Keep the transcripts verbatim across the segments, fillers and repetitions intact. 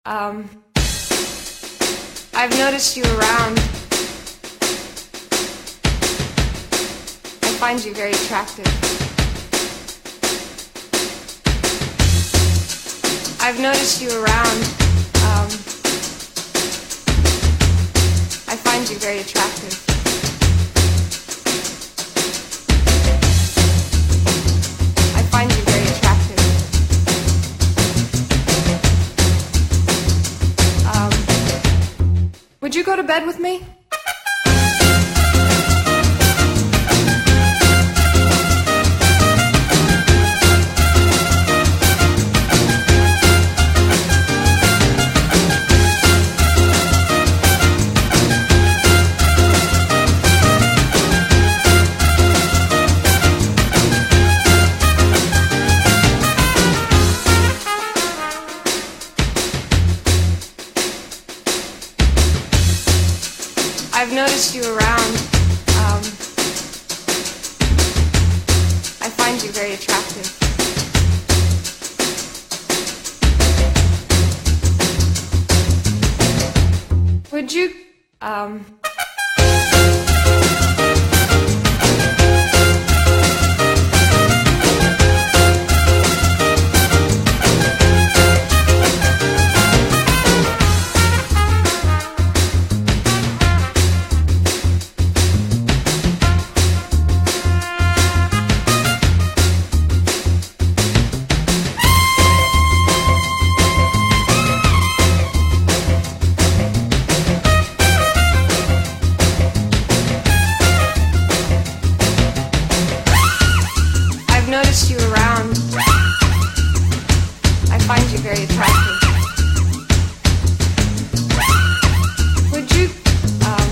Um, I've noticed you around. I find you very attractive. I've noticed you around. Um, I find you very attractive. I find you very attractive. Um, would you go to bed with me? I've noticed you around. Um, I find you very attractive. Would you, um... I've noticed you around. I find you very attractive. Would you, um...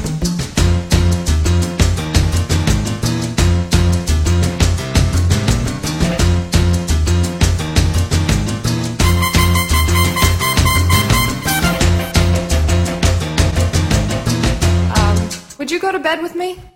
um, would you go to bed with me?